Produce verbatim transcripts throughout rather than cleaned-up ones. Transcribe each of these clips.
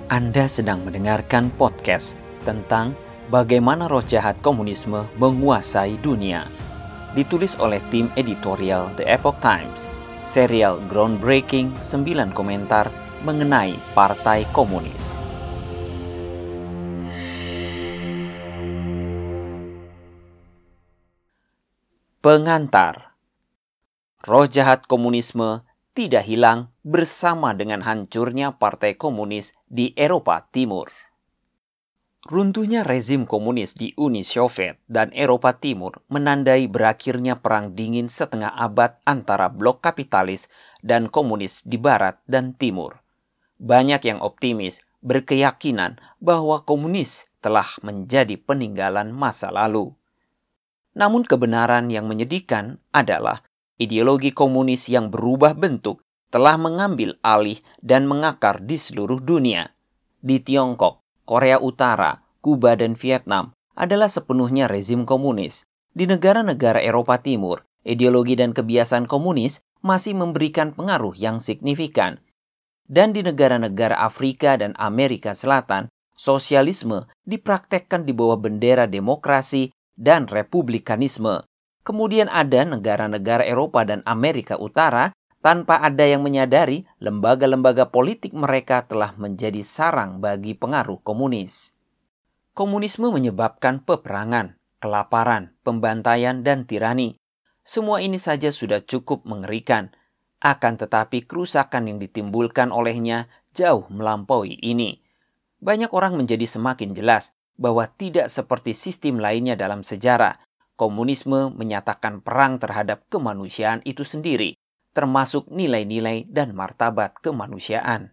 Anda sedang mendengarkan podcast tentang bagaimana roh jahat komunisme menguasai dunia. Ditulis oleh tim editorial The Epoch Times, serial groundbreaking sembilan komentar mengenai Partai Komunis. Pengantar. Roh jahat komunisme tidak hilang bersama dengan hancurnya Partai Komunis di Eropa Timur. Runtuhnya rezim komunis di Uni Soviet dan Eropa Timur menandai berakhirnya Perang Dingin setengah abad antara blok kapitalis dan komunis di Barat dan Timur. Banyak yang optimis berkeyakinan bahwa komunis telah menjadi peninggalan masa lalu. Namun kebenaran yang menyedihkan adalah ideologi komunis yang berubah bentuk telah mengambil alih dan mengakar di seluruh dunia. Di Tiongkok, Korea Utara, Kuba, dan Vietnam adalah sepenuhnya rezim komunis. Di negara-negara Eropa Timur, ideologi dan kebiasaan komunis masih memberikan pengaruh yang signifikan. Dan di negara-negara Afrika dan Amerika Selatan, sosialisme dipraktekkan di bawah bendera demokrasi dan republikanisme. Kemudian ada negara-negara Eropa dan Amerika Utara tanpa ada yang menyadari lembaga-lembaga politik mereka telah menjadi sarang bagi pengaruh komunis. Komunisme menyebabkan peperangan, kelaparan, pembantaian, dan tirani. Semua ini saja sudah cukup mengerikan. Akan tetapi kerusakan yang ditimbulkan olehnya jauh melampaui ini. Banyak orang menjadi semakin jelas bahwa tidak seperti sistem lainnya dalam sejarah. Komunisme menyatakan perang terhadap kemanusiaan itu sendiri, termasuk nilai-nilai dan martabat kemanusiaan.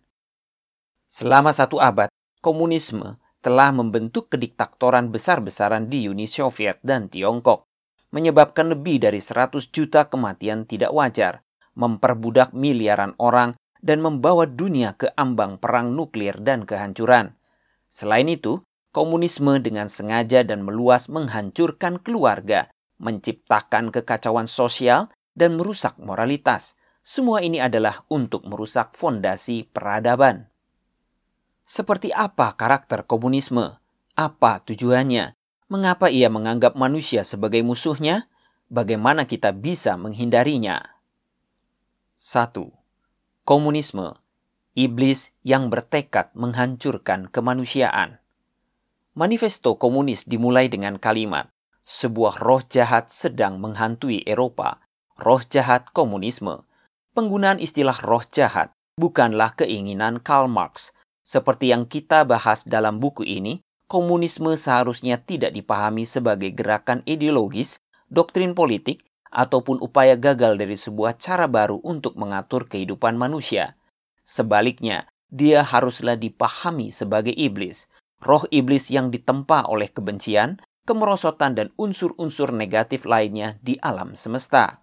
Selama satu abad, komunisme telah membentuk kediktatoran besar-besaran di Uni Soviet dan Tiongkok, menyebabkan lebih dari seratus juta kematian tidak wajar, memperbudak miliaran orang, dan membawa dunia ke ambang perang nuklir dan kehancuran. Selain itu, komunisme dengan sengaja dan meluas menghancurkan keluarga, menciptakan kekacauan sosial, dan merusak moralitas. Semua ini adalah untuk merusak fondasi peradaban. Seperti apa karakter komunisme? Apa tujuannya? Mengapa ia menganggap manusia sebagai musuhnya? Bagaimana kita bisa menghindarinya? satu. Komunisme, iblis yang bertekad menghancurkan kemanusiaan. Manifesto komunis dimulai dengan kalimat, sebuah roh jahat sedang menghantui Eropa, roh jahat komunisme. Penggunaan istilah roh jahat bukanlah keinginan Karl Marx. Seperti yang kita bahas dalam buku ini, komunisme seharusnya tidak dipahami sebagai gerakan ideologis, doktrin politik, ataupun upaya gagal dari sebuah cara baru untuk mengatur kehidupan manusia. Sebaliknya, dia haruslah dipahami sebagai iblis. Roh iblis yang ditempa oleh kebencian, kemerosotan, dan unsur-unsur negatif lainnya di alam semesta.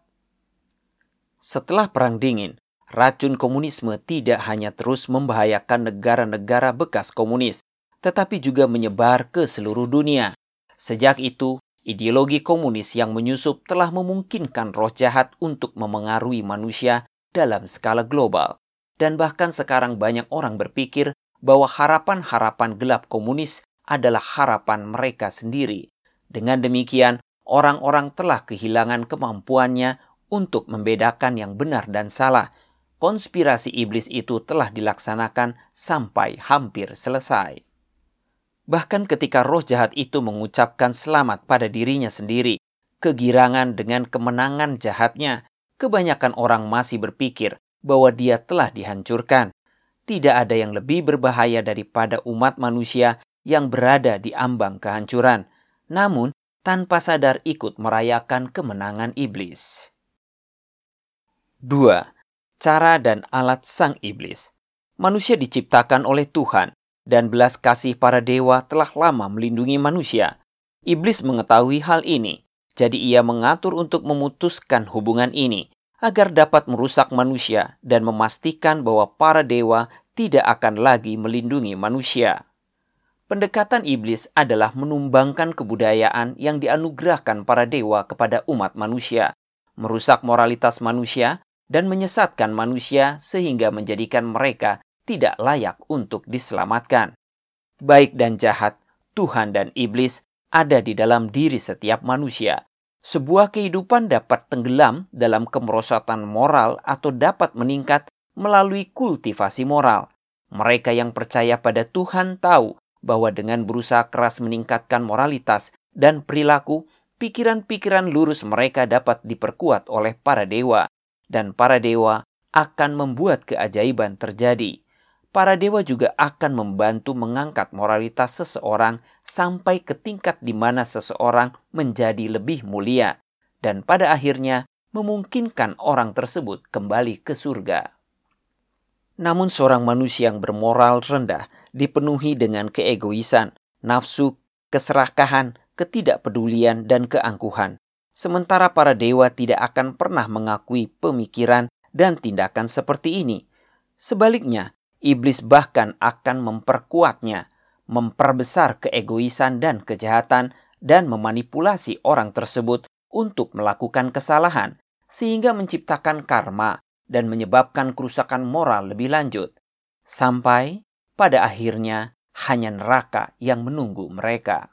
Setelah Perang Dingin, racun komunisme tidak hanya terus membahayakan negara-negara bekas komunis, tetapi juga menyebar ke seluruh dunia. Sejak itu, ideologi komunis yang menyusup telah memungkinkan roh jahat untuk memengaruhi manusia dalam skala global. Dan bahkan sekarang banyak orang berpikir bahwa harapan-harapan gelap komunis adalah harapan mereka sendiri. Dengan demikian, orang-orang telah kehilangan kemampuannya untuk membedakan yang benar dan salah. Konspirasi iblis itu telah dilaksanakan sampai hampir selesai. Bahkan ketika roh jahat itu mengucapkan selamat pada dirinya sendiri, kegirangan dengan kemenangan jahatnya, kebanyakan orang masih berpikir bahwa dia telah dihancurkan. Tidak ada yang lebih berbahaya daripada umat manusia yang berada di ambang kehancuran, namun tanpa sadar ikut merayakan kemenangan iblis. dua. Cara dan alat sang iblis. Manusia diciptakan oleh Tuhan, dan belas kasih para dewa telah lama melindungi manusia. Iblis mengetahui hal ini, jadi ia mengatur untuk memutuskan hubungan ini, agar dapat merusak manusia dan memastikan bahwa para dewa tidak akan lagi melindungi manusia. Pendekatan iblis adalah menumbangkan kebudayaan yang dianugerahkan para dewa kepada umat manusia, merusak moralitas manusia, dan menyesatkan manusia sehingga menjadikan mereka tidak layak untuk diselamatkan. Baik dan jahat, Tuhan dan iblis ada di dalam diri setiap manusia. Sebuah kehidupan dapat tenggelam dalam kemerosotan moral atau dapat meningkat melalui kultivasi moral. Mereka yang percaya pada Tuhan tahu bahwa dengan berusaha keras meningkatkan moralitas dan perilaku, pikiran-pikiran lurus mereka dapat diperkuat oleh para dewa, dan para dewa akan membuat keajaiban terjadi. Para dewa juga akan membantu mengangkat moralitas seseorang sampai ke tingkat di mana seseorang menjadi lebih mulia, dan pada akhirnya memungkinkan orang tersebut kembali ke surga. Namun seorang manusia yang bermoral rendah dipenuhi dengan keegoisan, nafsu, keserakahan, ketidakpedulian, dan keangkuhan. Sementara para dewa tidak akan pernah mengakui pemikiran dan tindakan seperti ini. Sebaliknya, iblis bahkan akan memperkuatnya, memperbesar keegoisan dan kejahatan, dan memanipulasi orang tersebut untuk melakukan kesalahan, sehingga menciptakan karma dan menyebabkan kerusakan moral lebih lanjut. Sampai pada akhirnya hanya neraka yang menunggu mereka.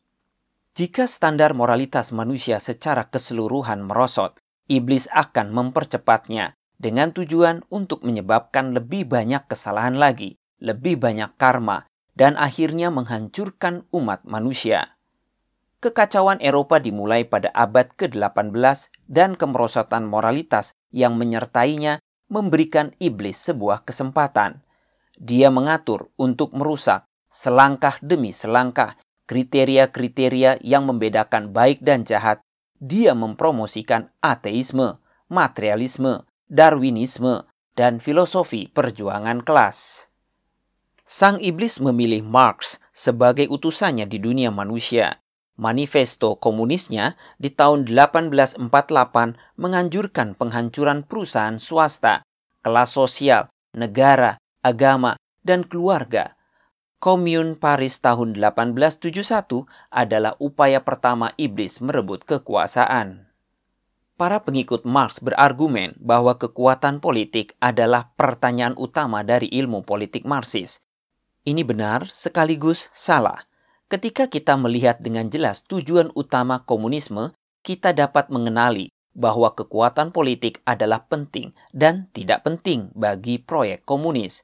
Jika standar moralitas manusia secara keseluruhan merosot, iblis akan mempercepatnya dengan tujuan untuk menyebabkan lebih banyak kesalahan lagi, lebih banyak karma, dan akhirnya menghancurkan umat manusia. Kekacauan Eropa dimulai pada abad ke delapan belas dan kemerosotan moralitas yang menyertainya memberikan iblis sebuah kesempatan. Dia mengatur untuk merusak selangkah demi selangkah kriteria-kriteria yang membedakan baik dan jahat. Dia mempromosikan ateisme, materialisme, Darwinisme, dan filosofi perjuangan kelas. Sang iblis memilih Marx sebagai utusannya di dunia manusia. Manifesto komunisnya di tahun delapan belas empat puluh delapan menganjurkan penghancuran perusahaan swasta, kelas sosial, negara, agama, dan keluarga. Komyun Paris tahun delapan belas tujuh puluh satu adalah upaya pertama iblis merebut kekuasaan. Para pengikut Marx berargumen bahwa kekuatan politik adalah pertanyaan utama dari ilmu politik Marxis. Ini benar sekaligus salah. Ketika kita melihat dengan jelas tujuan utama komunisme, kita dapat mengenali bahwa kekuatan politik adalah penting dan tidak penting bagi proyek komunis.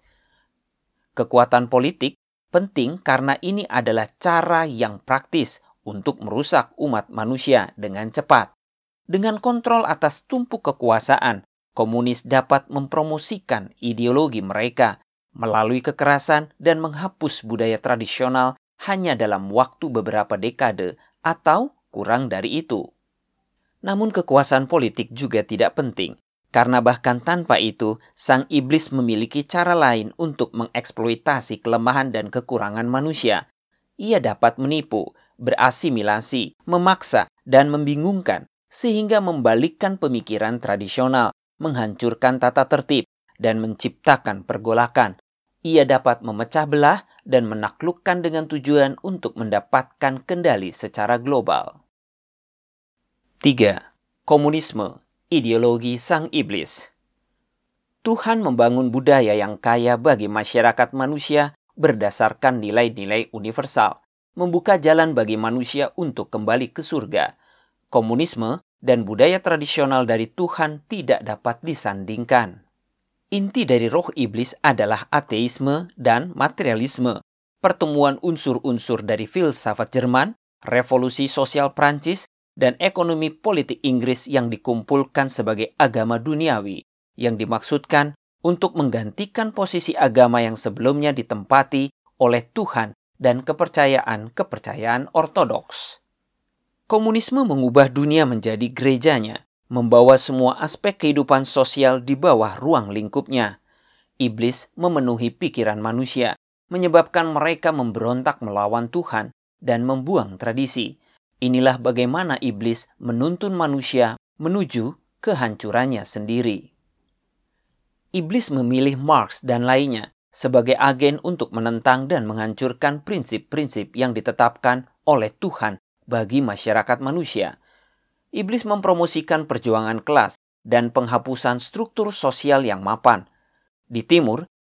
Kekuatan politik penting karena ini adalah cara yang praktis untuk merusak umat manusia dengan cepat. Dengan kontrol atas tumpuk kekuasaan, komunis dapat mempromosikan ideologi mereka melalui kekerasan dan menghapus budaya tradisional hanya dalam waktu beberapa dekade atau kurang dari itu. Namun kekuasaan politik juga tidak penting, karena bahkan tanpa itu, sang iblis memiliki cara lain untuk mengeksploitasi kelemahan dan kekurangan manusia. Ia dapat menipu, berasimilasi, memaksa, dan membingungkan, sehingga membalikkan pemikiran tradisional, menghancurkan tata tertib, dan menciptakan pergolakan. Ia dapat memecah belah dan menaklukkan dengan tujuan untuk mendapatkan kendali secara global. tiga. Komunisme, ideologi sang iblis. Tuhan membangun budaya yang kaya bagi masyarakat manusia berdasarkan nilai-nilai universal, membuka jalan bagi manusia untuk kembali ke surga. Komunisme dan budaya tradisional dari Tuhan tidak dapat disandingkan. Inti dari roh iblis adalah ateisme dan materialisme, pertemuan unsur-unsur dari filsafat Jerman, revolusi sosial Prancis, dan ekonomi politik Inggris yang dikumpulkan sebagai agama duniawi, yang dimaksudkan untuk menggantikan posisi agama yang sebelumnya ditempati oleh Tuhan dan kepercayaan-kepercayaan ortodoks. Komunisme mengubah dunia menjadi gerejanya, membawa semua aspek kehidupan sosial di bawah ruang lingkupnya. Iblis memenuhi pikiran manusia, menyebabkan mereka memberontak melawan Tuhan dan membuang tradisi. Inilah bagaimana iblis menuntun manusia menuju kehancurannya sendiri. Iblis memilih Marx dan lainnya sebagai agen untuk menentang dan menghancurkan prinsip-prinsip yang ditetapkan oleh Tuhan bagi masyarakat manusia. Iblis mempromosikan perjuangan kelas dan penghapusan struktur sosial yang mapan. Di timur,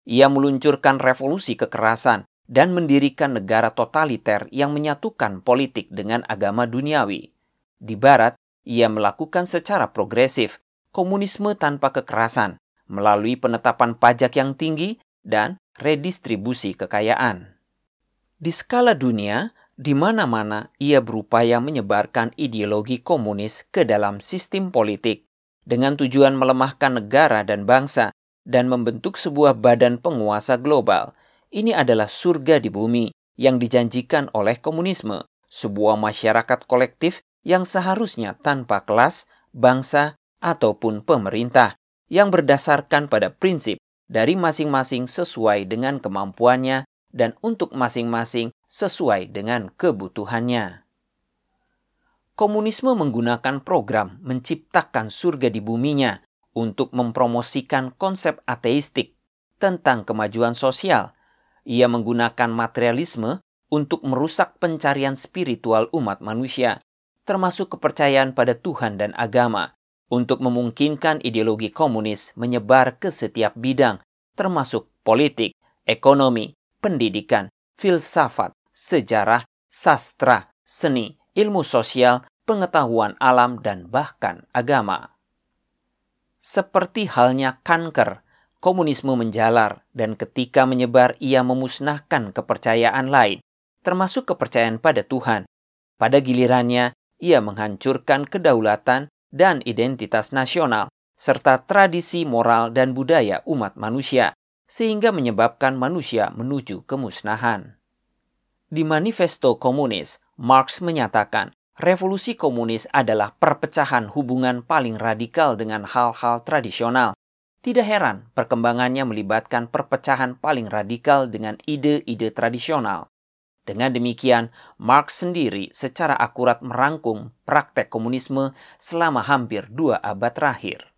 Ia meluncurkan revolusi kekerasan dan mendirikan negara totaliter yang menyatukan politik dengan agama duniawi. Di Barat, ia melakukan secara progresif komunisme tanpa kekerasan melalui penetapan pajak yang tinggi dan redistribusi kekayaan. Di skala dunia, di mana-mana ia berupaya menyebarkan ideologi komunis ke dalam sistem politik dengan tujuan melemahkan negara dan bangsa dan membentuk sebuah badan penguasa global. Ini adalah surga di bumi yang dijanjikan oleh komunisme, sebuah masyarakat kolektif yang seharusnya tanpa kelas, bangsa, ataupun pemerintah, yang berdasarkan pada prinsip dari masing-masing sesuai dengan kemampuannya dan untuk masing-masing sesuai dengan kebutuhannya. Komunisme menggunakan program menciptakan surga di buminya untuk mempromosikan konsep ateistik tentang kemajuan sosial. Ia menggunakan materialisme untuk merusak pencarian spiritual umat manusia, termasuk kepercayaan pada Tuhan dan agama, untuk memungkinkan ideologi komunis menyebar ke setiap bidang, termasuk politik, ekonomi, pendidikan, filsafat, sejarah, sastra, seni, ilmu sosial, pengetahuan alam, dan bahkan agama. Seperti halnya kanker, komunisme menjalar, dan ketika menyebar ia memusnahkan kepercayaan lain, termasuk kepercayaan pada Tuhan. Pada gilirannya, ia menghancurkan kedaulatan dan identitas nasional, serta tradisi moral dan budaya umat manusia, sehingga menyebabkan manusia menuju kemusnahan. Di Manifesto Komunis, Marx menyatakan, revolusi komunis adalah perpecahan hubungan paling radikal dengan hal-hal tradisional. Tidak heran perkembangannya melibatkan perpecahan paling radikal dengan ide-ide tradisional. Dengan demikian, Marx sendiri secara akurat merangkum praktek komunisme selama hampir dua abad terakhir.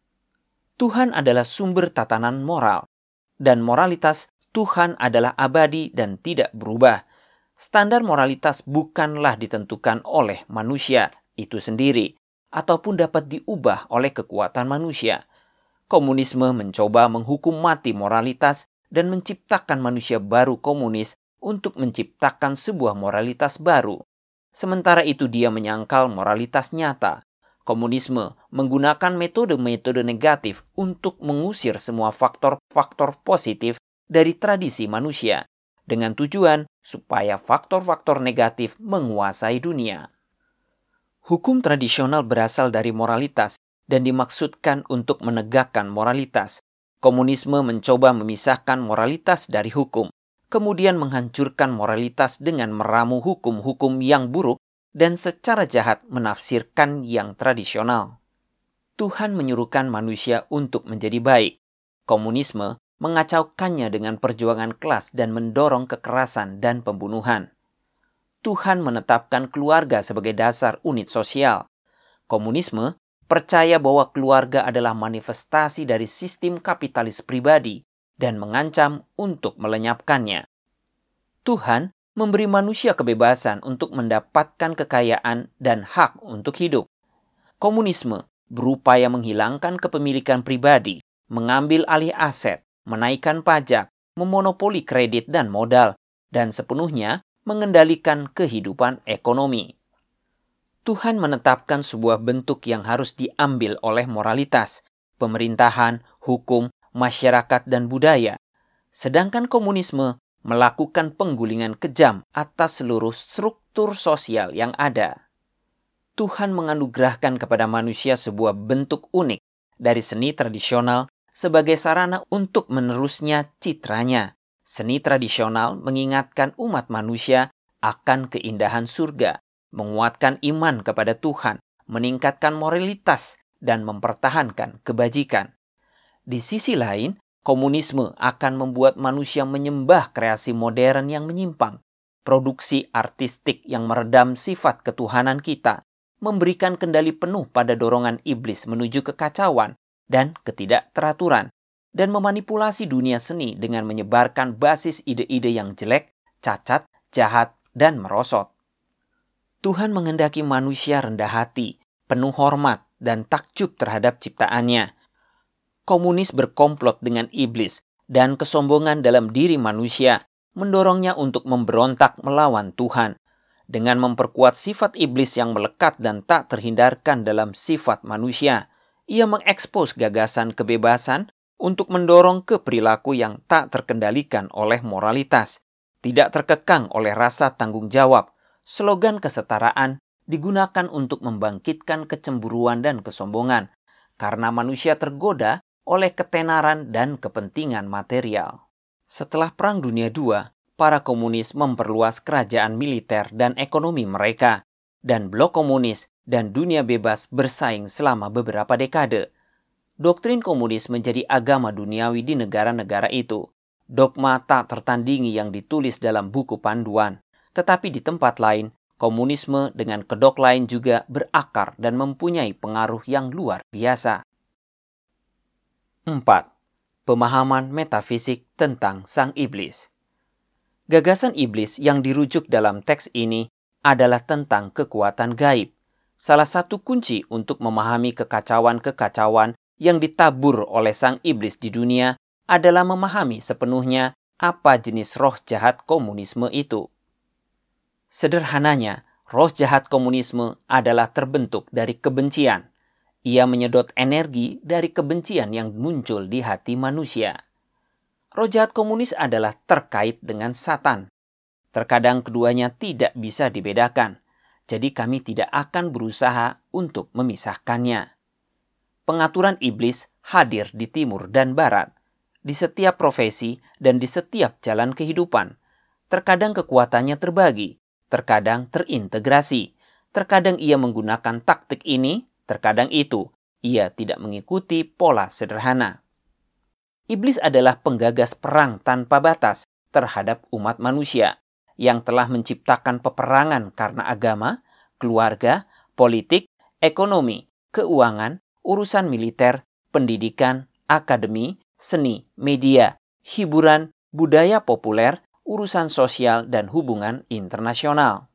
Tuhan adalah sumber tatanan moral, dan moralitas Tuhan adalah abadi dan tidak berubah. Standar moralitas bukanlah ditentukan oleh manusia itu sendiri, ataupun dapat diubah oleh kekuatan manusia. Komunisme mencoba menghukum mati moralitas dan menciptakan manusia baru komunis untuk menciptakan sebuah moralitas baru. Sementara itu dia menyangkal moralitas nyata. Komunisme menggunakan metode-metode negatif untuk mengusir semua faktor-faktor positif dari tradisi manusia, dengan tujuan supaya faktor-faktor negatif menguasai dunia. Hukum tradisional berasal dari moralitas dan dimaksudkan untuk menegakkan moralitas. Komunisme mencoba memisahkan moralitas dari hukum, kemudian menghancurkan moralitas dengan meramu hukum-hukum yang buruk dan secara jahat menafsirkan yang tradisional. Tuhan menyuruhkan manusia untuk menjadi baik. Komunisme mengacaukannya dengan perjuangan kelas dan mendorong kekerasan dan pembunuhan. Tuhan menetapkan keluarga sebagai dasar unit sosial. Komunisme percaya bahwa keluarga adalah manifestasi dari sistem kapitalis pribadi dan mengancam untuk melenyapkannya. Tuhan memberi manusia kebebasan untuk mendapatkan kekayaan dan hak untuk hidup. Komunisme berupaya menghilangkan kepemilikan pribadi, mengambil alih aset, menaikkan pajak, memonopoli kredit dan modal, dan sepenuhnya mengendalikan kehidupan ekonomi. Tuhan menetapkan sebuah bentuk yang harus diambil oleh moralitas, pemerintahan, hukum, masyarakat, dan budaya. Sedangkan komunisme melakukan penggulingan kejam atas seluruh struktur sosial yang ada. Tuhan menganugerahkan kepada manusia sebuah bentuk unik dari seni tradisional sebagai sarana untuk menerusnya citranya. Seni tradisional mengingatkan umat manusia akan keindahan surga, menguatkan iman kepada Tuhan, meningkatkan moralitas, dan mempertahankan kebajikan. Di sisi lain, komunisme akan membuat manusia menyembah kreasi modern yang menyimpang, produksi artistik yang meredam sifat ketuhanan kita, memberikan kendali penuh pada dorongan iblis menuju kekacauan dan ketidakteraturan, dan memanipulasi dunia seni dengan menyebarkan basis ide-ide yang jelek, cacat, jahat, dan merosot. Tuhan menghendaki manusia rendah hati, penuh hormat, dan takjub terhadap ciptaannya. Komunis berkomplot dengan iblis dan kesombongan dalam diri manusia mendorongnya untuk memberontak melawan Tuhan. Dengan memperkuat sifat iblis yang melekat dan tak terhindarkan dalam sifat manusia, ia mengekspos gagasan kebebasan untuk mendorong ke perilaku yang tak terkendalikan oleh moralitas, tidak terkekang oleh rasa tanggung jawab. Slogan kesetaraan digunakan untuk membangkitkan kecemburuan dan kesombongan, karena manusia tergoda oleh ketenaran dan kepentingan material. Setelah Perang Dunia kedua, para komunis memperluas kerajaan militer dan ekonomi mereka, dan blok komunis dan dunia bebas bersaing selama beberapa dekade. Doktrin komunis menjadi agama duniawi di negara-negara itu. Dogma tak tertandingi yang ditulis dalam buku panduan. Tetapi di tempat lain, komunisme dengan kedok lain juga berakar dan mempunyai pengaruh yang luar biasa. empat. Pemahaman metafisik tentang sang iblis. Gagasan iblis yang dirujuk dalam teks ini adalah tentang kekuatan gaib. Salah satu kunci untuk memahami kekacauan-kekacauan yang ditabur oleh sang iblis di dunia adalah memahami sepenuhnya apa jenis roh jahat komunisme itu. Sederhananya, roh jahat komunisme adalah terbentuk dari kebencian. Ia menyedot energi dari kebencian yang muncul di hati manusia. Roh jahat komunis adalah terkait dengan Satan. Terkadang keduanya tidak bisa dibedakan, jadi kami tidak akan berusaha untuk memisahkannya. Pengaturan iblis hadir di timur dan barat, di setiap profesi dan di setiap jalan kehidupan. Terkadang kekuatannya terbagi, terkadang terintegrasi. Terkadang ia menggunakan taktik ini, terkadang itu. Ia tidak mengikuti pola sederhana. Iblis adalah penggagas perang tanpa batas terhadap umat manusia yang telah menciptakan peperangan karena agama, keluarga, politik, ekonomi, keuangan, urusan militer, pendidikan, akademi, seni, media, hiburan, budaya populer, urusan sosial, dan hubungan internasional.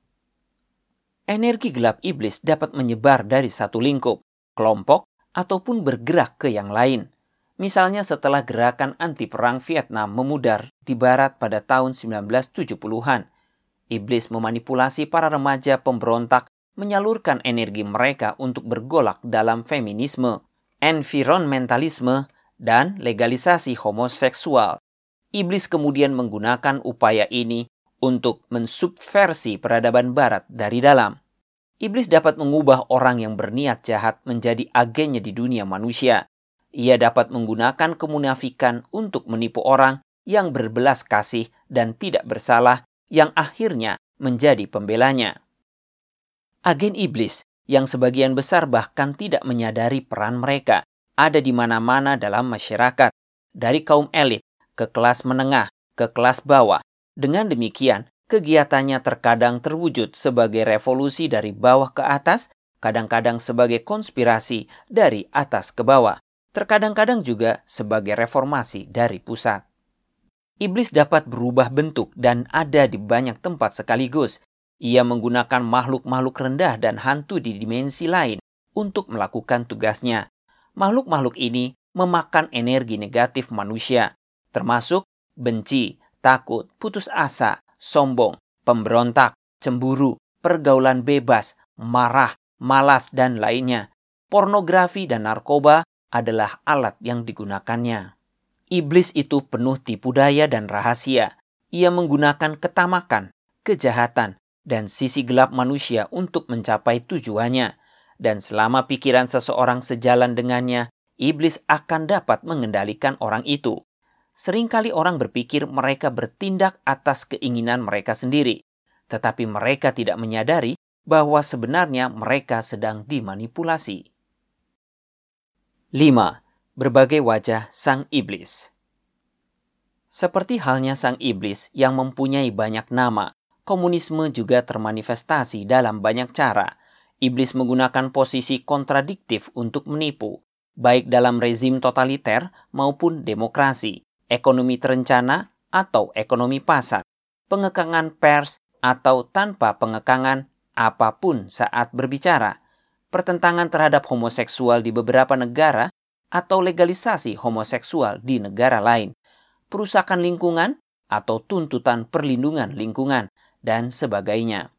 Energi gelap iblis dapat menyebar dari satu lingkup, kelompok, ataupun bergerak ke yang lain. Misalnya setelah gerakan anti-perang Vietnam memudar di barat pada tahun sembilan belas tujuh puluhan, iblis memanipulasi para remaja pemberontak menyalurkan energi mereka untuk bergolak dalam feminisme, environmentalisme, dan legalisasi homoseksual. Iblis kemudian menggunakan upaya ini untuk mensubversi peradaban barat dari dalam. Iblis dapat mengubah orang yang berniat jahat menjadi agennya di dunia manusia. Ia dapat menggunakan kemunafikan untuk menipu orang yang berbelas kasih dan tidak bersalah, yang akhirnya menjadi pembelanya. Agen iblis yang sebagian besar bahkan tidak menyadari peran mereka ada di mana-mana dalam masyarakat, dari kaum elit ke kelas menengah ke kelas bawah. Dengan demikian, kegiatannya terkadang terwujud sebagai revolusi dari bawah ke atas, kadang-kadang sebagai konspirasi dari atas ke bawah, terkadang-kadang juga sebagai reformasi dari pusat. Iblis dapat berubah bentuk dan ada di banyak tempat sekaligus. Ia menggunakan makhluk-makhluk rendah dan hantu di dimensi lain untuk melakukan tugasnya. Makhluk-makhluk ini memakan energi negatif manusia, termasuk benci, takut, putus asa, sombong, pemberontak, cemburu, pergaulan bebas, marah, malas, dan lainnya. Pornografi dan narkoba adalah alat yang digunakannya. Iblis itu penuh tipu daya dan rahasia. Ia menggunakan ketamakan, kejahatan, dan sisi gelap manusia untuk mencapai tujuannya. Dan selama pikiran seseorang sejalan dengannya, iblis akan dapat mengendalikan orang itu. Seringkali orang berpikir mereka bertindak atas keinginan mereka sendiri, tetapi mereka tidak menyadari bahwa sebenarnya mereka sedang dimanipulasi. lima. Berbagai wajah sang iblis. Seperti halnya sang iblis yang mempunyai banyak nama, komunisme juga termanifestasi dalam banyak cara. Iblis menggunakan posisi kontradiktif untuk menipu, baik dalam rezim totaliter maupun demokrasi, ekonomi terencana atau ekonomi pasar, pengekangan pers atau tanpa pengekangan apapun saat berbicara, pertentangan terhadap homoseksual di beberapa negara atau legalisasi homoseksual di negara lain, perusakan lingkungan, atau tuntutan perlindungan lingkungan, dan sebagainya.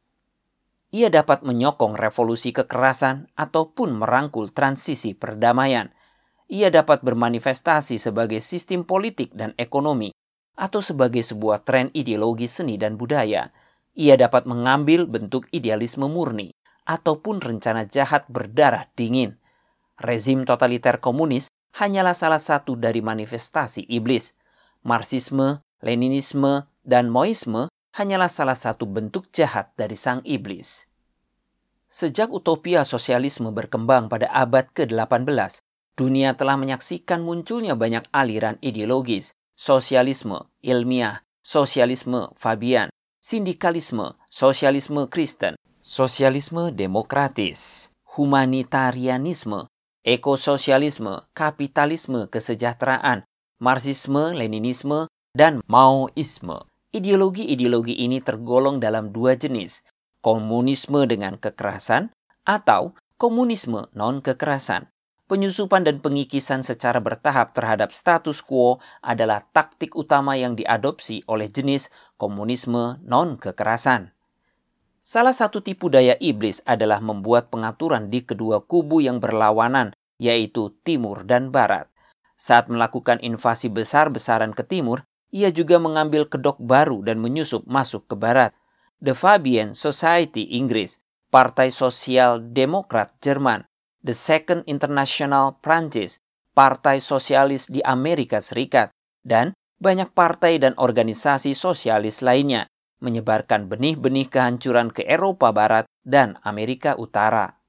Ia dapat menyokong revolusi kekerasan ataupun merangkul transisi perdamaian. Ia dapat bermanifestasi sebagai sistem politik dan ekonomi, atau sebagai sebuah tren ideologi seni dan budaya. Ia dapat mengambil bentuk idealisme murni, ataupun rencana jahat berdarah dingin. Rezim totaliter komunis hanyalah salah satu dari manifestasi iblis. Marxisme, Leninisme, dan Maoisme hanyalah salah satu bentuk jahat dari sang iblis. Sejak utopia sosialisme berkembang pada abad ke delapan belas, dunia telah menyaksikan munculnya banyak aliran ideologis, sosialisme ilmiah, sosialisme Fabian, sindikalisme, sosialisme Kristen, sosialisme demokratis, humanitarianisme, ekososialisme, kapitalisme kesejahteraan, Marxisme, Leninisme, dan Maoisme. Ideologi-ideologi ini tergolong dalam dua jenis, komunisme dengan kekerasan atau komunisme non-kekerasan. Penyusupan dan pengikisan secara bertahap terhadap status quo adalah taktik utama yang diadopsi oleh jenis komunisme non-kekerasan. Salah satu tipu daya iblis adalah membuat pengaturan di kedua kubu yang berlawanan, yaitu Timur dan Barat. Saat melakukan invasi besar-besaran ke Timur, ia juga mengambil kedok baru dan menyusup masuk ke Barat. The Fabian Society Inggris, Partai Sosial Demokrat Jerman, The Second International Prancis, Partai Sosialis di Amerika Serikat, dan banyak partai dan organisasi sosialis lainnya, menyebarkan benih-benih kehancuran ke Eropa Barat dan Amerika Utara.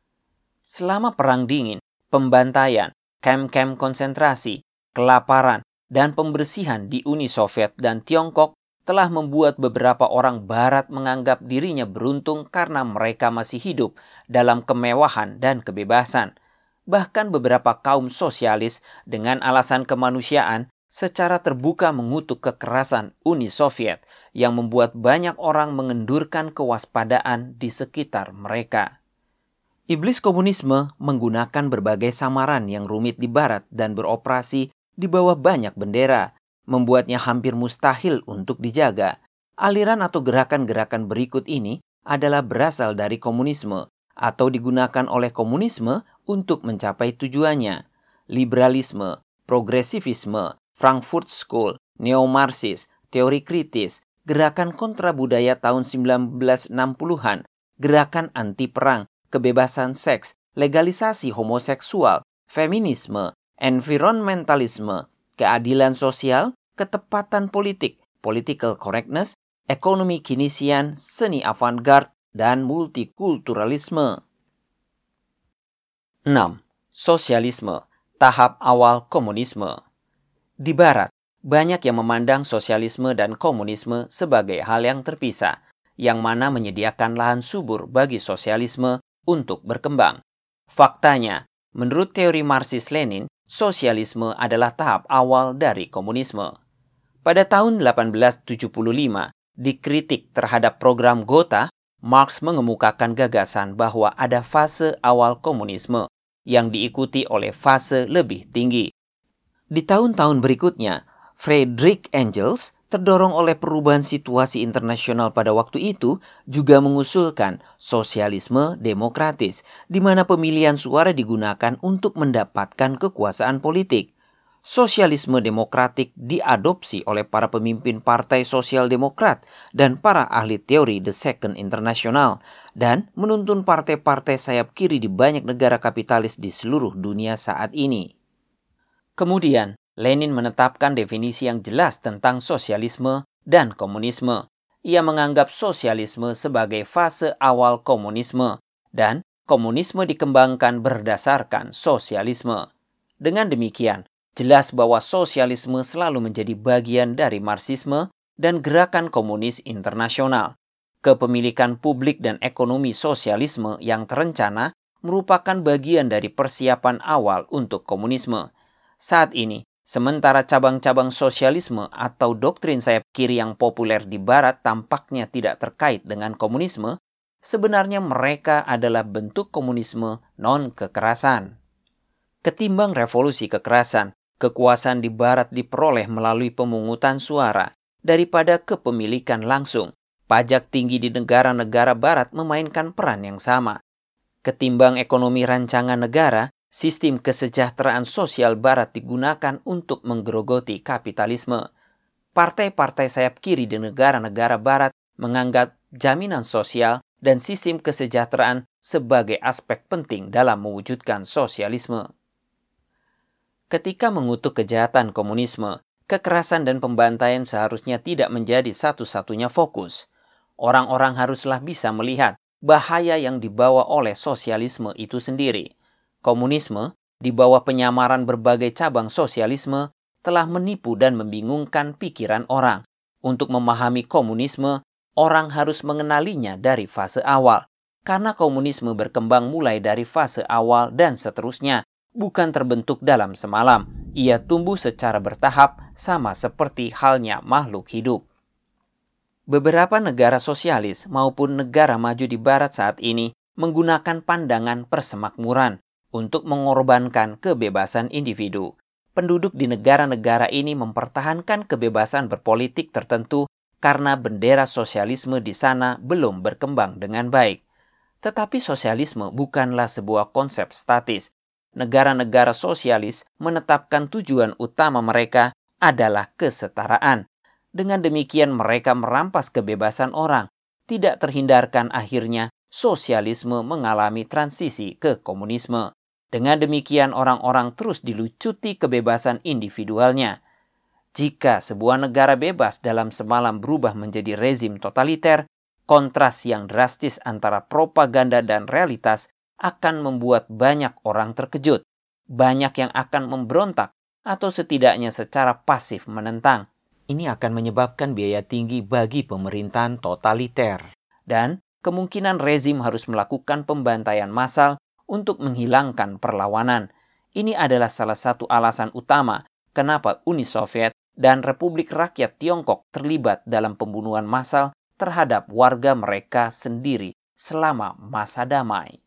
Selama Perang Dingin, pembantaian, kamp-kamp konsentrasi, kelaparan, dan pembersihan di Uni Soviet dan Tiongkok telah membuat beberapa orang Barat menganggap dirinya beruntung karena mereka masih hidup dalam kemewahan dan kebebasan. Bahkan beberapa kaum sosialis dengan alasan kemanusiaan secara terbuka mengutuk kekerasan Uni Soviet yang membuat banyak orang mengendurkan kewaspadaan di sekitar mereka. Iblis komunisme menggunakan berbagai samaran yang rumit di Barat dan beroperasi di bawah banyak bendera, membuatnya hampir mustahil untuk dijaga. Aliran atau gerakan-gerakan berikut ini adalah berasal dari komunisme atau digunakan oleh komunisme untuk mencapai tujuannya. Liberalisme, progresivisme, Frankfurt School, neo-Marxis, teori kritis, gerakan kontra budaya tahun sembilan belas enam puluhan, gerakan anti perang, kebebasan seks, legalisasi homoseksual, feminisme, environmentalisme, keadilan sosial, ketepatan politik, political correctness, ekonomi Keynesian, seni avant-garde, dan multikulturalisme. enam. Sosialisme, tahap awal komunisme. Di Barat, banyak yang memandang sosialisme dan komunisme sebagai hal yang terpisah, yang mana menyediakan lahan subur bagi sosialisme untuk berkembang. Faktanya, menurut teori Marxis-Lenin, sosialisme adalah tahap awal dari komunisme. Pada tahun delapan belas tujuh puluh lima, di kritik terhadap program Gotha, Marx mengemukakan gagasan bahwa ada fase awal komunisme yang diikuti oleh fase lebih tinggi. Di tahun-tahun berikutnya, Friedrich Engels terdorong oleh perubahan situasi internasional pada waktu itu juga mengusulkan sosialisme demokratis, di mana pemilihan suara digunakan untuk mendapatkan kekuasaan politik. Sosialisme demokratik diadopsi oleh para pemimpin Partai Sosial Demokrat dan para ahli teori The Second International, dan menuntun partai-partai sayap kiri di banyak negara kapitalis di seluruh dunia saat ini. Kemudian, Lenin menetapkan definisi yang jelas tentang sosialisme dan komunisme. Ia menganggap sosialisme sebagai fase awal komunisme, dan komunisme dikembangkan berdasarkan sosialisme. Dengan demikian, jelas bahwa sosialisme selalu menjadi bagian dari Marxisme dan gerakan komunis internasional. Kepemilikan publik dan ekonomi sosialisme yang terencana merupakan bagian dari persiapan awal untuk komunisme. Saat ini, sementara cabang-cabang sosialisme atau doktrin sayap kiri yang populer di Barat tampaknya tidak terkait dengan komunisme, sebenarnya mereka adalah bentuk komunisme non-kekerasan. Ketimbang revolusi kekerasan, kekuasaan di Barat diperoleh melalui pemungutan suara daripada kepemilikan langsung. Pajak tinggi di negara-negara Barat memainkan peran yang sama. Ketimbang ekonomi rancangan negara, sistem kesejahteraan sosial Barat digunakan untuk menggerogoti kapitalisme. Partai-partai sayap kiri di negara-negara Barat menganggap jaminan sosial dan sistem kesejahteraan sebagai aspek penting dalam mewujudkan sosialisme. Ketika mengutuk kejahatan komunisme, kekerasan dan pembantaian seharusnya tidak menjadi satu-satunya fokus. Orang-orang haruslah bisa melihat bahaya yang dibawa oleh sosialisme itu sendiri. Komunisme, di bawah penyamaran berbagai cabang sosialisme, telah menipu dan membingungkan pikiran orang. Untuk memahami komunisme, orang harus mengenalinya dari fase awal. Karena komunisme berkembang mulai dari fase awal dan seterusnya, bukan terbentuk dalam semalam. Ia tumbuh secara bertahap, sama seperti halnya makhluk hidup. Beberapa negara sosialis maupun negara maju di Barat saat ini menggunakan pandangan persemakmuran untuk mengorbankan kebebasan individu. Penduduk di negara-negara ini mempertahankan kebebasan berpolitik tertentu karena bendera sosialisme di sana belum berkembang dengan baik. Tetapi sosialisme bukanlah sebuah konsep statis. Negara-negara sosialis menetapkan tujuan utama mereka adalah kesetaraan. Dengan demikian mereka merampas kebebasan orang. Tidak terhindarkan akhirnya sosialisme mengalami transisi ke komunisme. Dengan demikian orang-orang terus dilucuti kebebasan individualnya. Jika sebuah negara bebas dalam semalam berubah menjadi rezim totaliter, kontras yang drastis antara propaganda dan realitas akan membuat banyak orang terkejut. Banyak yang akan memberontak atau setidaknya secara pasif menentang. Ini akan menyebabkan biaya tinggi bagi pemerintahan totaliter. Dan kemungkinan rezim harus melakukan pembantaian massal untuk menghilangkan perlawanan. Ini adalah salah satu alasan utama kenapa Uni Soviet dan Republik Rakyat Tiongkok terlibat dalam pembunuhan massal terhadap warga mereka sendiri selama masa damai.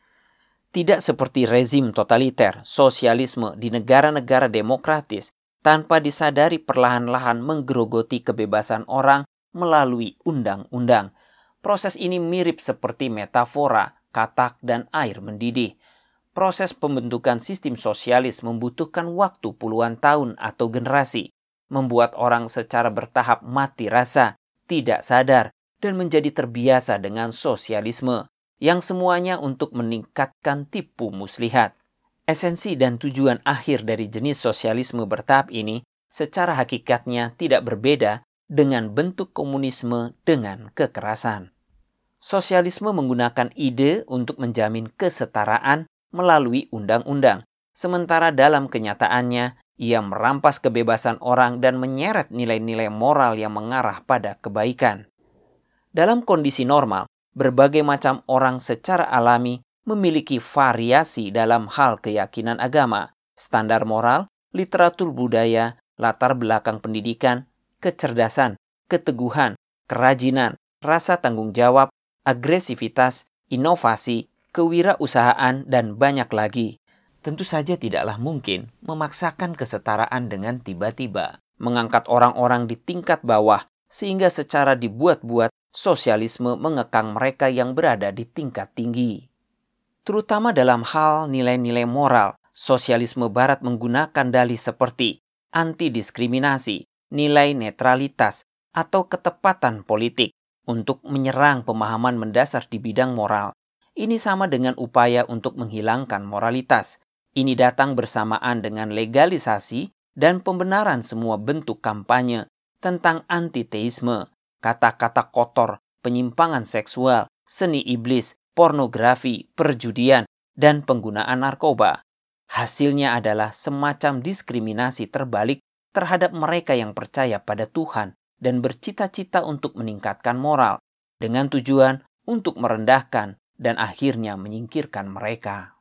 Tidak seperti rezim totaliter, sosialisme di negara-negara demokratis tanpa disadari perlahan-lahan menggerogoti kebebasan orang melalui undang-undang. Proses ini mirip seperti metafora, katak, dan air mendidih. Proses pembentukan sistem sosialis membutuhkan waktu puluhan tahun atau generasi, membuat orang secara bertahap mati rasa, tidak sadar, dan menjadi terbiasa dengan sosialisme, yang semuanya untuk meningkatkan tipu muslihat. Esensi dan tujuan akhir dari jenis sosialisme bertahap ini secara hakikatnya tidak berbeda dengan bentuk komunisme dengan kekerasan. Sosialisme menggunakan ide untuk menjamin kesetaraan melalui undang-undang, sementara dalam kenyataannya ia merampas kebebasan orang dan menyeret nilai-nilai moral yang mengarah pada kebaikan. Dalam kondisi normal, berbagai macam orang secara alami memiliki variasi dalam hal keyakinan agama, standar moral, literatur budaya, latar belakang pendidikan, kecerdasan, keteguhan, kerajinan, rasa tanggung jawab, agresivitas, inovasi, kewirausahaan, dan banyak lagi. Tentu saja tidaklah mungkin memaksakan kesetaraan dengan tiba-tiba, mengangkat orang-orang di tingkat bawah sehingga secara dibuat-buat sosialisme mengekang mereka yang berada di tingkat tinggi. Terutama dalam hal nilai-nilai moral, sosialisme Barat menggunakan dalih seperti anti-diskriminasi, nilai netralitas, atau ketepatan politik untuk menyerang pemahaman mendasar di bidang moral. Ini sama dengan upaya untuk menghilangkan moralitas. Ini datang bersamaan dengan legalisasi dan pembenaran semua bentuk kampanye tentang antiteisme, kata-kata kotor, penyimpangan seksual, seni iblis, pornografi, perjudian, dan penggunaan narkoba. Hasilnya adalah semacam diskriminasi terbalik terhadap mereka yang percaya pada Tuhan dan bercita-cita untuk meningkatkan moral, dengan tujuan untuk merendahkan dan akhirnya menyingkirkan mereka.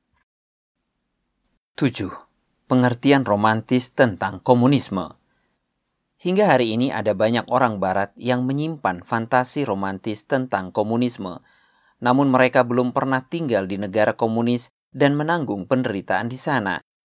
tujuh. Pengertian romantis tentang komunisme. Hingga hari ini ada banyak orang Barat yang menyimpan fantasi romantis tentang komunisme. Namun mereka belum pernah tinggal di negara komunis dan menanggung penderitaan di sana,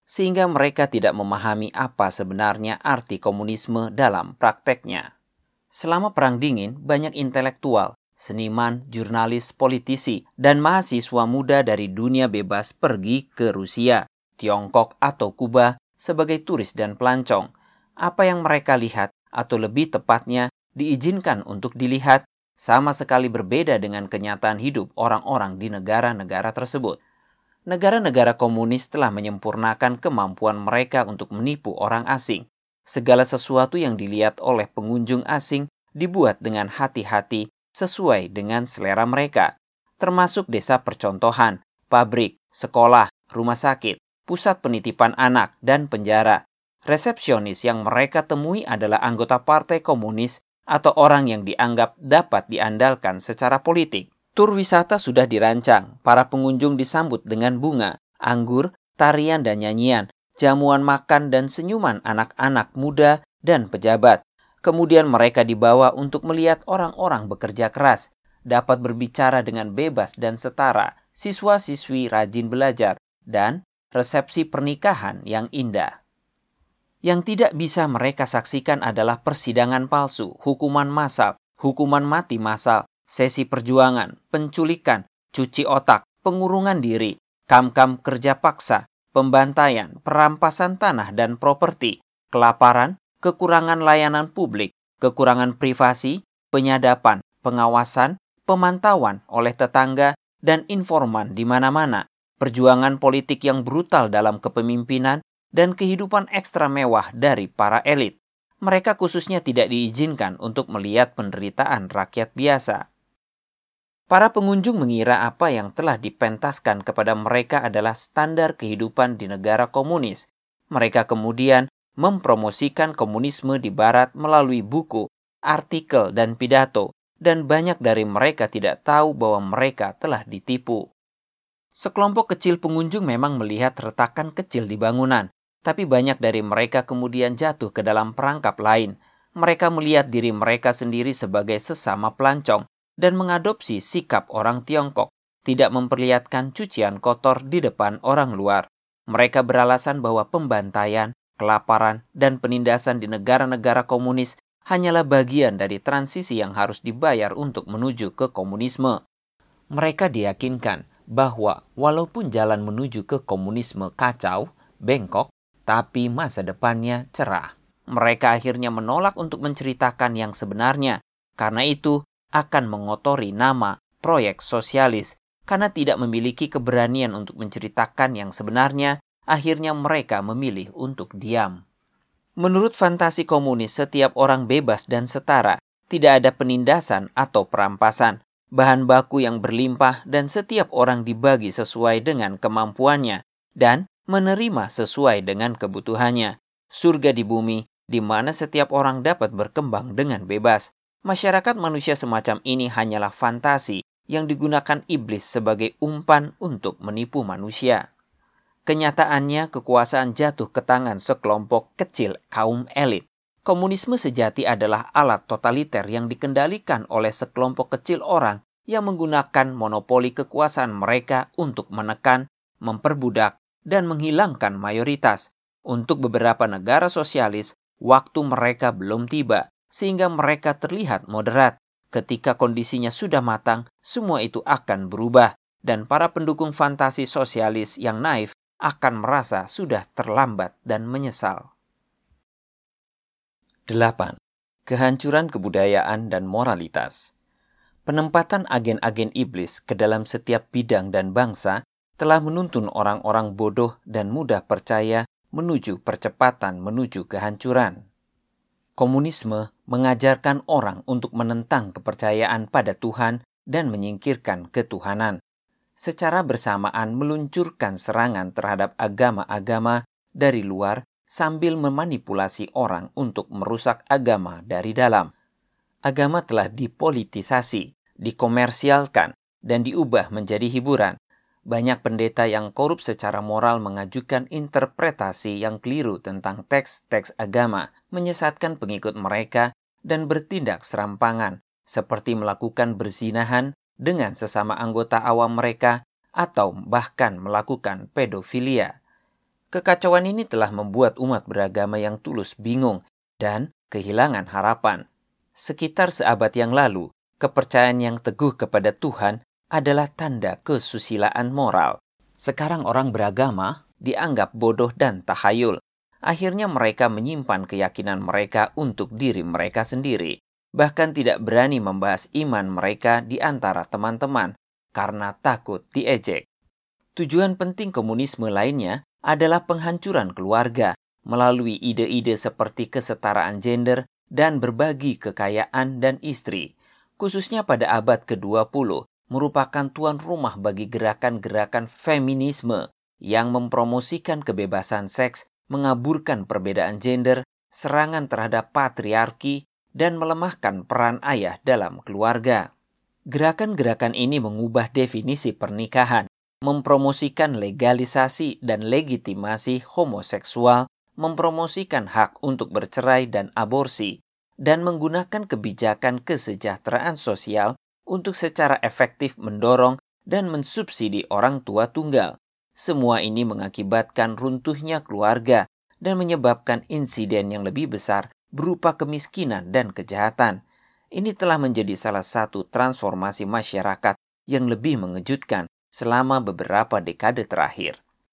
sehingga mereka tidak memahami apa sebenarnya arti komunisme dalam prakteknya. Selama Perang Dingin, banyak intelektual, seniman, jurnalis, politisi, dan mahasiswa muda dari dunia bebas pergi ke Rusia, Tiongkok, atau Kuba sebagai turis dan pelancong. Apa yang mereka lihat, atau lebih tepatnya diizinkan untuk dilihat, sama sekali berbeda dengan kenyataan hidup orang-orang di negara-negara tersebut. Negara-negara komunis telah menyempurnakan kemampuan mereka untuk menipu orang asing. Segala sesuatu yang dilihat oleh pengunjung asing dibuat dengan hati-hati sesuai dengan selera mereka, termasuk desa percontohan, pabrik, sekolah, rumah sakit, pusat penitipan anak, dan penjara. Resepsionis yang mereka temui adalah anggota partai komunis atau orang yang dianggap dapat diandalkan secara politik. Tur wisata sudah dirancang, para pengunjung disambut dengan bunga, anggur, tarian dan nyanyian, jamuan makan dan senyuman anak-anak muda dan pejabat. Kemudian mereka dibawa untuk melihat orang-orang bekerja keras, dapat berbicara dengan bebas dan setara, siswa-siswi rajin belajar, dan resepsi pernikahan yang indah. Yang tidak bisa mereka saksikan adalah persidangan palsu, hukuman massal, hukuman mati massal, sesi perjuangan, penculikan, cuci otak, pengurungan diri, kam-kam kerja paksa, pembantaian, perampasan tanah dan properti, kelaparan, kekurangan layanan publik, kekurangan privasi, penyadapan, pengawasan, pemantauan oleh tetangga, dan informan di mana-mana, perjuangan politik yang brutal dalam kepemimpinan, dan kehidupan ekstra mewah dari para elit. Mereka khususnya tidak diizinkan untuk melihat penderitaan rakyat biasa. Para pengunjung mengira apa yang telah dipentaskan kepada mereka adalah standar kehidupan di negara komunis. Mereka kemudian mempromosikan komunisme di barat melalui buku, artikel, dan pidato, dan banyak dari mereka tidak tahu bahwa mereka telah ditipu. Sekelompok kecil pengunjung memang melihat retakan kecil di bangunan, tapi banyak dari mereka kemudian jatuh ke dalam perangkap lain. Mereka melihat diri mereka sendiri sebagai sesama pelancong dan mengadopsi sikap orang Tiongkok, tidak memperlihatkan cucian kotor di depan orang luar. Mereka beralasan bahwa pembantaian, kelaparan, dan penindasan di negara-negara komunis hanyalah bagian dari transisi yang harus dibayar untuk menuju ke komunisme. Mereka diyakinkan bahwa walaupun jalan menuju ke komunisme kacau, bengkok, tapi masa depannya cerah. Mereka akhirnya menolak untuk menceritakan yang sebenarnya, karena itu akan mengotori nama proyek sosialis. Karena tidak memiliki keberanian untuk menceritakan yang sebenarnya, akhirnya mereka memilih untuk diam. Menurut fantasi komunis, setiap orang bebas dan setara, tidak ada penindasan atau perampasan, bahan baku yang berlimpah, dan setiap orang dibagi sesuai dengan kemampuannya, dan menerima sesuai dengan kebutuhannya. Surga di bumi, di mana setiap orang dapat berkembang dengan bebas. Masyarakat manusia semacam ini hanyalah fantasi yang digunakan iblis sebagai umpan untuk menipu manusia. Kenyataannya, kekuasaan jatuh ke tangan sekelompok kecil kaum elit. Komunisme sejati adalah alat totaliter yang dikendalikan oleh sekelompok kecil orang yang menggunakan monopoli kekuasaan mereka untuk menekan, memperbudak, dan menghilangkan mayoritas. Untuk beberapa negara sosialis, waktu mereka belum tiba, sehingga mereka terlihat moderat. Ketika kondisinya sudah matang, semua itu akan berubah, dan para pendukung fantasi sosialis yang naif akan merasa sudah terlambat dan menyesal. delapan. Kehancuran kebudayaan dan moralitas. Penempatan agen-agen iblis ke dalam setiap bidang dan bangsa telah menuntun orang-orang bodoh dan mudah percaya menuju percepatan menuju kehancuran. Komunisme mengajarkan orang untuk menentang kepercayaan pada Tuhan dan menyingkirkan ketuhanan. Secara bersamaan meluncurkan serangan terhadap agama-agama dari luar sambil memanipulasi orang untuk merusak agama dari dalam. Agama telah dipolitisasi, dikomersialkan, dan diubah menjadi hiburan. Banyak pendeta yang korup secara moral mengajukan interpretasi yang keliru tentang teks-teks agama, menyesatkan pengikut mereka, dan bertindak serampangan, seperti melakukan berzinahan dengan sesama anggota awam mereka, atau bahkan melakukan pedofilia. Kekacauan ini telah membuat umat beragama yang tulus bingung dan kehilangan harapan. Sekitar seabad yang lalu, kepercayaan yang teguh kepada Tuhan adalah tanda kesusilaan moral. Sekarang orang beragama dianggap bodoh dan tahayul. Akhirnya mereka menyimpan keyakinan mereka untuk diri mereka sendiri, bahkan tidak berani membahas iman mereka di antara teman-teman karena takut diejek. Tujuan penting komunisme lainnya adalah penghancuran keluarga melalui ide-ide seperti kesetaraan gender dan berbagi kekayaan dan istri. Khususnya pada abad kedua puluh, merupakan tuan rumah bagi gerakan-gerakan feminisme yang mempromosikan kebebasan seks, mengaburkan perbedaan gender, serangan terhadap patriarki, dan melemahkan peran ayah dalam keluarga. Gerakan-gerakan ini mengubah definisi pernikahan, mempromosikan legalisasi dan legitimasi homoseksual, mempromosikan hak untuk bercerai dan aborsi, dan menggunakan kebijakan kesejahteraan sosial untuk secara efektif mendorong dan mensubsidi orang tua tunggal. Semua ini mengakibatkan runtuhnya keluarga dan menyebabkan insiden yang lebih besar berupa kemiskinan dan kejahatan. Ini telah menjadi salah satu transformasi masyarakat yang lebih mengejutkan selama beberapa dekade terakhir.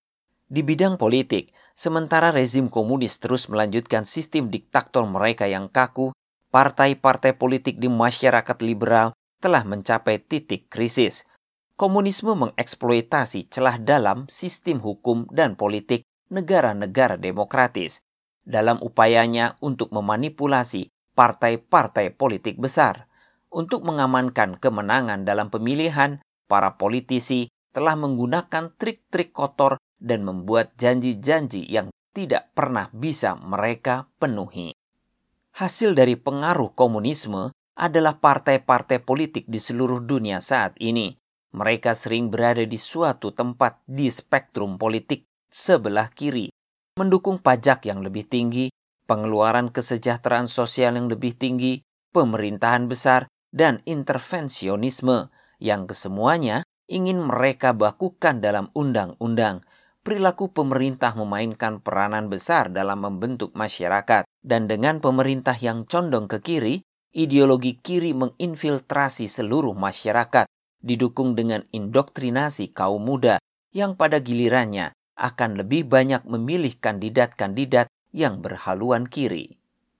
Di bidang politik, sementara rezim komunis terus melanjutkan sistem diktator mereka yang kaku, partai-partai politik di masyarakat liberal telah mencapai titik krisis. Komunisme mengeksploitasi celah dalam sistem hukum dan politik negara-negara demokratis dalam upayanya untuk memanipulasi partai-partai politik besar. Untuk mengamankan kemenangan dalam pemilihan, para politisi telah menggunakan trik-trik kotor dan membuat janji-janji yang tidak pernah bisa mereka penuhi. Hasil dari pengaruh komunisme adalah partai-partai politik di seluruh dunia saat ini. Mereka sering berada di suatu tempat di spektrum politik sebelah kiri, mendukung pajak yang lebih tinggi, pengeluaran kesejahteraan sosial yang lebih tinggi, pemerintahan besar, dan intervensionisme yang kesemuanya ingin mereka bakukan dalam undang-undang. Perilaku pemerintah memainkan peranan besar dalam membentuk masyarakat, dan dengan pemerintah yang condong ke kiri, ideologi kiri menginfiltrasi seluruh masyarakat, didukung dengan indoktrinasi kaum muda yang pada gilirannya akan lebih banyak memilih kandidat-kandidat yang berhaluan kiri.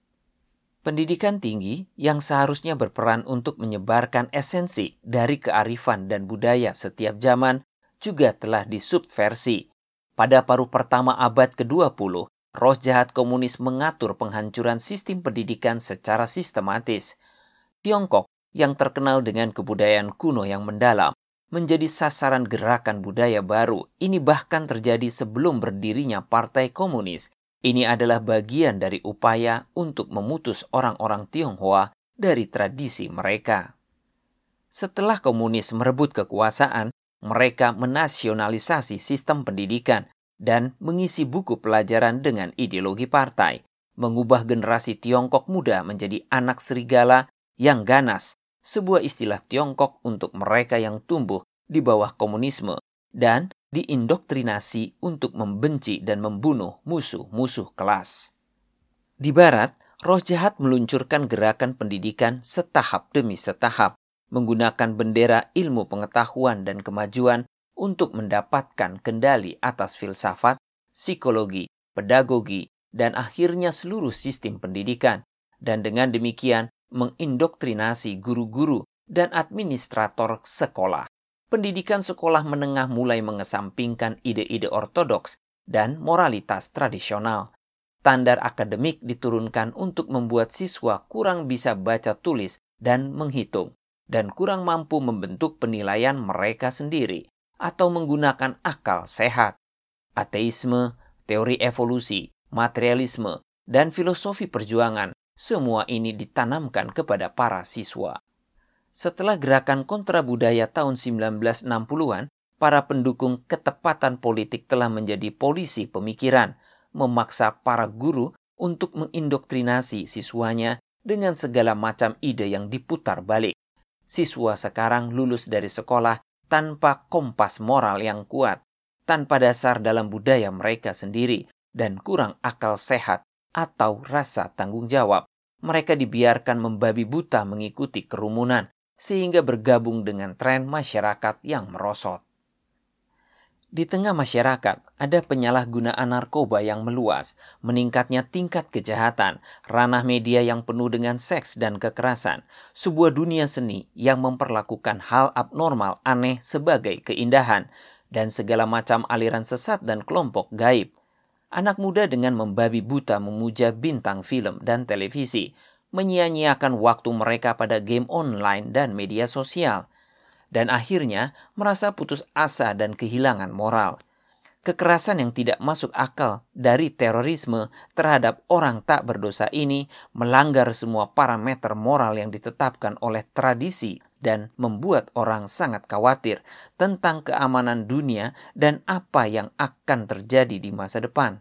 Pendidikan tinggi yang seharusnya berperan untuk menyebarkan esensi dari kearifan dan budaya setiap zaman juga telah disubversi. Pada paruh pertama abad kedua puluh, roh jahat komunis mengatur penghancuran sistem pendidikan secara sistematis. Tiongkok yang terkenal dengan kebudayaan kuno yang mendalam menjadi sasaran gerakan budaya baru. Ini bahkan terjadi sebelum berdirinya Partai Komunis. Ini adalah bagian dari upaya untuk memutus orang-orang Tionghoa dari tradisi mereka. Setelah komunis merebut kekuasaan, mereka menasionalisasi sistem pendidikan dan mengisi buku pelajaran dengan ideologi partai, mengubah generasi Tiongkok muda menjadi anak serigala yang ganas, sebuah istilah Tiongkok untuk mereka yang tumbuh di bawah komunisme, dan diindoktrinasi untuk membenci dan membunuh musuh-musuh kelas. Di Barat, roh jahat meluncurkan gerakan pendidikan setahap demi setahap, menggunakan bendera ilmu pengetahuan dan kemajuan untuk mendapatkan kendali atas filsafat, psikologi, pedagogi, dan akhirnya seluruh sistem pendidikan, dan dengan demikian mengindoktrinasi guru-guru dan administrator sekolah. Pendidikan sekolah menengah mulai mengesampingkan ide-ide ortodoks dan moralitas tradisional. Standar akademik diturunkan untuk membuat siswa kurang bisa baca tulis dan menghitung, dan kurang mampu membentuk penilaian mereka sendiri atau menggunakan akal sehat. Ateisme, teori evolusi, materialisme, dan filosofi perjuangan, semua ini ditanamkan kepada para siswa. Setelah gerakan kontrabudaya tahun sembilan belas enam puluhan, para pendukung ketepatan politik telah menjadi polisi pemikiran, memaksa para guru untuk mengindoktrinasi siswanya dengan segala macam ide yang diputar balik. Siswa sekarang lulus dari sekolah tanpa kompas moral yang kuat. tanpa dasar dalam budaya mereka sendiri dan kurang akal sehat atau rasa tanggung jawab. Mereka dibiarkan membabi buta mengikuti kerumunan sehingga bergabung dengan tren masyarakat yang merosot. Di tengah masyarakat, ada penyalahgunaan narkoba yang meluas, meningkatnya tingkat kejahatan, ranah media yang penuh dengan seks dan kekerasan, sebuah dunia seni yang memperlakukan hal abnormal aneh sebagai keindahan, dan segala macam aliran sesat dan kelompok gaib. Anak muda dengan membabi buta memuja bintang film dan televisi, menyia-nyiakan waktu mereka pada game online dan media sosial, dan akhirnya merasa putus asa dan kehilangan moral. Kekerasan yang tidak masuk akal dari terorisme terhadap orang tak berdosa ini melanggar semua parameter moral yang ditetapkan oleh tradisi dan membuat orang sangat khawatir tentang keamanan dunia dan apa yang akan terjadi di masa depan.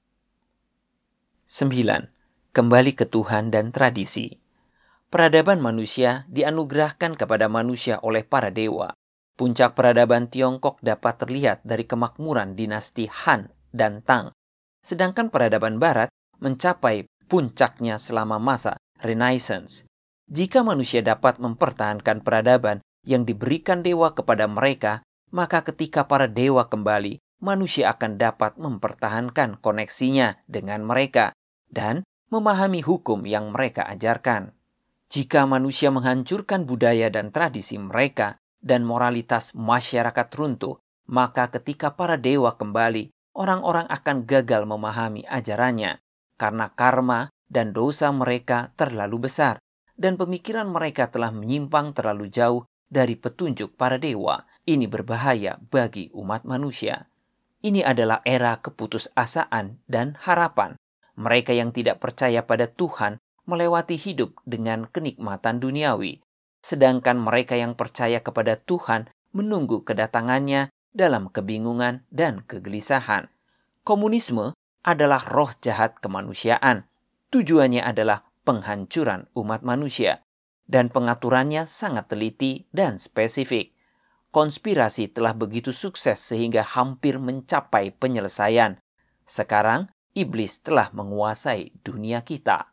sembilan. Kembali ke Tuhan dan tradisi. Peradaban manusia dianugerahkan kepada manusia oleh para dewa. Puncak peradaban Tiongkok dapat terlihat dari kemakmuran dinasti Han dan Tang. Sedangkan peradaban Barat mencapai puncaknya selama masa Renaissance. Jika manusia dapat mempertahankan peradaban yang diberikan dewa kepada mereka, maka ketika para dewa kembali, manusia akan dapat mempertahankan koneksinya dengan mereka dan memahami hukum yang mereka ajarkan. Jika manusia menghancurkan budaya dan tradisi mereka dan moralitas masyarakat runtuh, maka ketika para dewa kembali, orang-orang akan gagal memahami ajarannya karena karma dan dosa mereka terlalu besar dan pemikiran mereka telah menyimpang terlalu jauh dari petunjuk para dewa. Ini berbahaya bagi umat manusia. Ini adalah era keputusasaan dan harapan. Mereka yang tidak percaya pada Tuhan melewati hidup dengan kenikmatan duniawi, sedangkan mereka yang percaya kepada Tuhan menunggu kedatangannya dalam kebingungan dan kegelisahan. Komunisme adalah roh jahat kemanusiaan. Tujuannya adalah penghancuran umat manusia, dan pengaturannya sangat teliti dan spesifik. Konspirasi telah begitu sukses sehingga hampir mencapai penyelesaian. Sekarang, iblis telah menguasai dunia kita.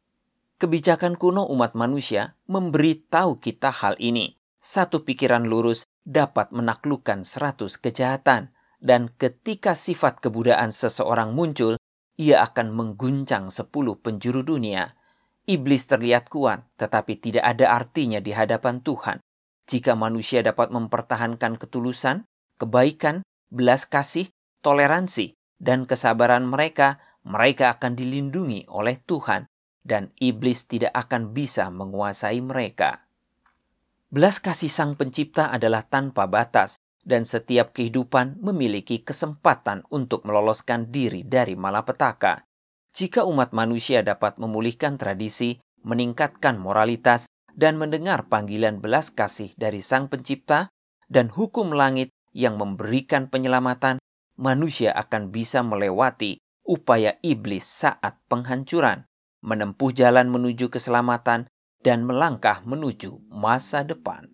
Kebijakan kuno umat manusia memberitahu kita hal ini. Satu pikiran lurus dapat menaklukkan seratus kejahatan, dan ketika sifat kebudaan seseorang muncul, ia akan mengguncang sepuluh penjuru dunia. Iblis terlihat kuat, tetapi tidak ada artinya di hadapan Tuhan. Jika manusia dapat mempertahankan ketulusan, kebaikan, belas kasih, toleransi, dan kesabaran mereka, mereka akan dilindungi oleh Tuhan, dan iblis tidak akan bisa menguasai mereka. Belas kasih Sang Pencipta adalah tanpa batas, dan setiap kehidupan memiliki kesempatan untuk meloloskan diri dari malapetaka. Jika umat manusia dapat memulihkan tradisi, meningkatkan moralitas, dan mendengar panggilan belas kasih dari Sang Pencipta dan hukum langit yang memberikan penyelamatan, manusia akan bisa melewati upaya iblis saat penghancuran, menempuh jalan menuju keselamatan, dan melangkah menuju masa depan.